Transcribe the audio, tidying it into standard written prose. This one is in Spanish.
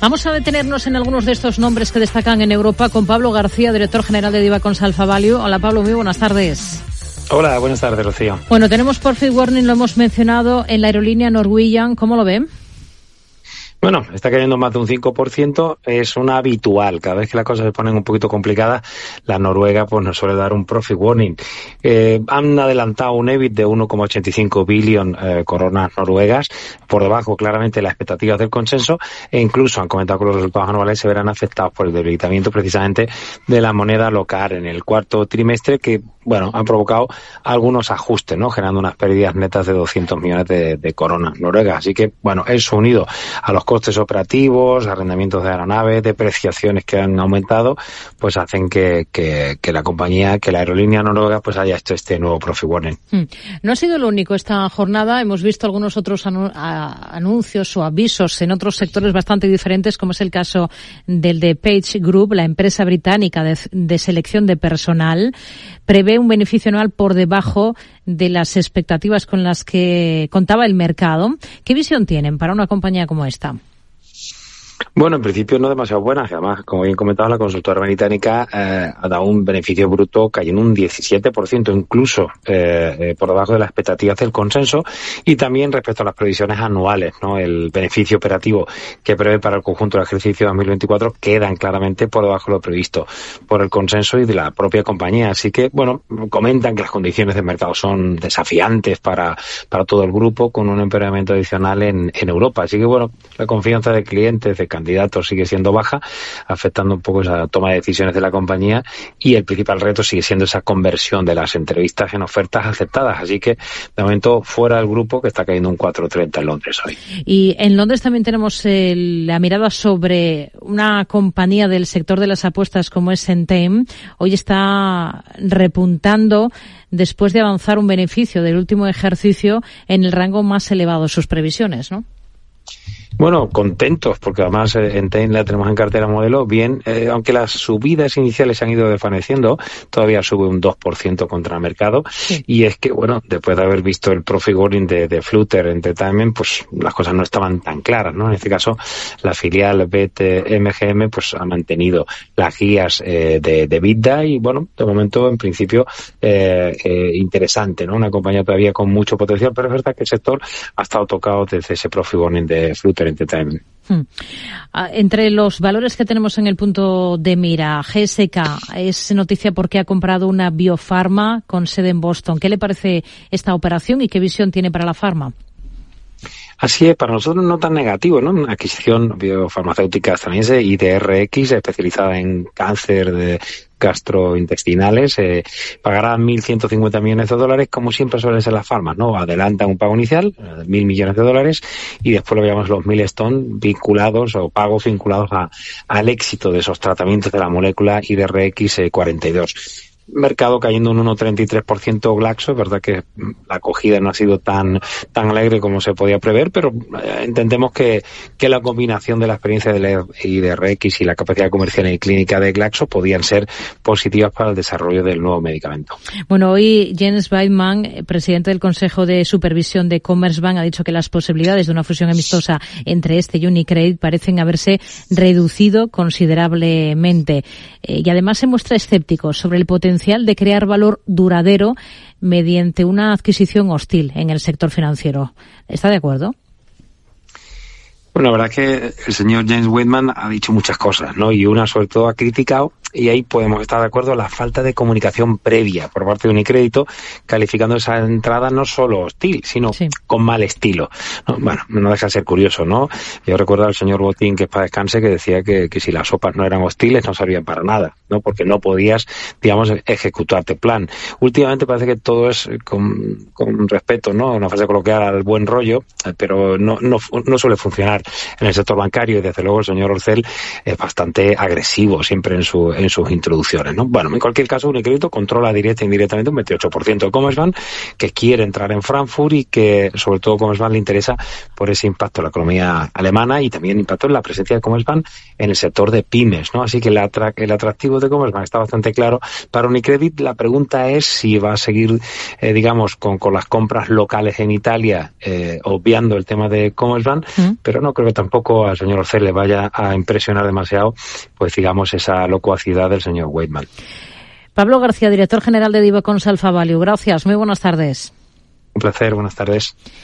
Vamos a detenernos en algunos de estos nombres que destacan en Europa con Pablo García, director general de Divacons Alpha Value. Hola Pablo, muy buenas tardes. Hola, buenas tardes, Rocío. Bueno, tenemos profit warning, lo hemos mencionado, en la aerolínea Norwegian. ¿Cómo lo ven? Bueno, está cayendo más de un 5%, es una habitual. Cada vez que las cosas se ponen un poquito complicadas, la Noruega pues nos suele dar un profit warning. Han adelantado un EBIT de 1,85 billón coronas noruegas, por debajo claramente de las expectativas del consenso, e incluso han comentado que los resultados anuales se verán afectados por el debilitamiento precisamente de la moneda local en el cuarto trimestre, que bueno, han provocado algunos ajustes, ¿no? Generando unas pérdidas netas de 200 millones de coronas noruegas. Así que, bueno, eso unido a los costes operativos, arrendamientos de aeronaves, depreciaciones que han aumentado, pues hacen que la compañía, que la aerolínea noruega, pues haya hecho este nuevo profit warning. No ha sido lo único esta jornada. Hemos visto algunos otros anuncios o avisos en otros sectores bastante diferentes, como es el caso del de Page Group, la empresa británica de selección de personal. Prevé un beneficio anual por debajo de las expectativas con las que contaba el mercado. ¿Qué visión tienen para una compañía como esta? Bueno, en principio no demasiado buenas, que además, como bien comentaba, la consultora británica ha dado un beneficio bruto cayendo un 17%, incluso por debajo de las expectativas del consenso, y también respecto a las previsiones anuales, ¿no? El beneficio operativo que prevé para el conjunto del ejercicio 2024 quedan claramente por debajo de lo previsto por el consenso y de la propia compañía. Así que, bueno, comentan que las condiciones de mercado son desafiantes para todo el grupo, con un empeoramiento adicional en Europa. Así que, bueno, la confianza de clientes, de candidatos sigue siendo baja, afectando un poco esa toma de decisiones de la compañía, y el principal reto sigue siendo esa conversión de las entrevistas en ofertas aceptadas. Así que, de momento, fuera del grupo, que está cayendo un 4,30 en Londres hoy. Y en Londres también tenemos la mirada sobre una compañía del sector de las apuestas como es Entain. Hoy está repuntando después de avanzar un beneficio del último ejercicio en el rango más elevado de sus previsiones, ¿no? Bueno, contentos, porque además Entain la tenemos en cartera modelo bien, aunque las subidas iniciales se han ido desvaneciendo, todavía sube un 2% contra el mercado, sí. Y es que, bueno, después de haber visto el profit warning de Flutter Entertainment, pues las cosas no estaban tan claras, ¿no? En este caso, la filial BetMGM pues ha mantenido las guías de EBITDA y, bueno, de momento, en principio, interesante, ¿no? Una compañía todavía con mucho potencial, pero es verdad que el sector ha estado tocado desde ese profit warning de Flutter Entertainment. Entre los valores que tenemos en el punto de mira, GSK es noticia porque ha comprado una biofarma con sede en Boston. ¿Qué le parece esta operación y qué visión tiene para la farma? Así es, para nosotros no tan negativo, ¿no? Una adquisición biofarmacéutica estadounidense, IDRX, especializada en cáncer de gastrointestinales, pagará $1.150 millones, como siempre suelen ser las farmas, ¿no? Adelantan un pago inicial, $1.000 millones, y después lo llamamos los milestone vinculados o pagos vinculados al éxito de esos tratamientos de la molécula IDRX 42. Mercado cayendo un 1,33% Glaxo, es verdad que la acogida no ha sido tan alegre como se podía prever, pero entendemos que la combinación de la experiencia de la IDRX y la capacidad comercial y clínica de Glaxo podían ser positivas para el desarrollo del nuevo medicamento. Bueno, hoy Jens Weidmann, presidente del Consejo de Supervisión de Commerzbank, ha dicho que las posibilidades de una fusión amistosa entre este y UniCredit parecen haberse reducido considerablemente. Y además se muestra escéptico sobre el potencial de crear valor duradero mediante una adquisición hostil en el sector financiero. ¿Está de acuerdo? Bueno, la verdad es que el señor James Weidmann ha dicho muchas cosas, ¿no? Y una sobre todo ha criticado, y ahí podemos estar de acuerdo, la falta de comunicación previa por parte de Unicrédito, calificando esa entrada no solo hostil, sino con mal estilo, ¿no? Bueno, no deja de ser curioso, ¿no? Yo recuerdo al señor Botín, que es para descanse, que decía que si las sopas no eran hostiles no servían para nada, ¿no? Porque no podías, digamos, ejecutarte plan. Últimamente parece que todo es con respeto, ¿no? Una frase coloquial al buen rollo, pero no suele funcionar en el sector bancario, y desde luego el señor Orcel es bastante agresivo siempre en su sus introducciones, ¿no? Bueno, en cualquier caso, Unicredit controla directa e indirectamente un 28% de Commerzbank, que quiere entrar en Frankfurt y que sobre todo Commerzbank le interesa por ese impacto en la economía alemana y también impacto en la presencia de Commerzbank en el sector de pymes, ¿no? Así que el atractivo de Commerzbank está bastante claro para Unicredit. La pregunta es si va a seguir, digamos, con las compras locales en Italia, obviando el tema de Commerzbank, pero no creo que tampoco al señor Orcel le vaya a impresionar demasiado, pues digamos, esa locuacidad del señor Weidmann. Pablo García, director general de Divacons Alpha Value. Gracias, muy buenas tardes. Un placer, buenas tardes.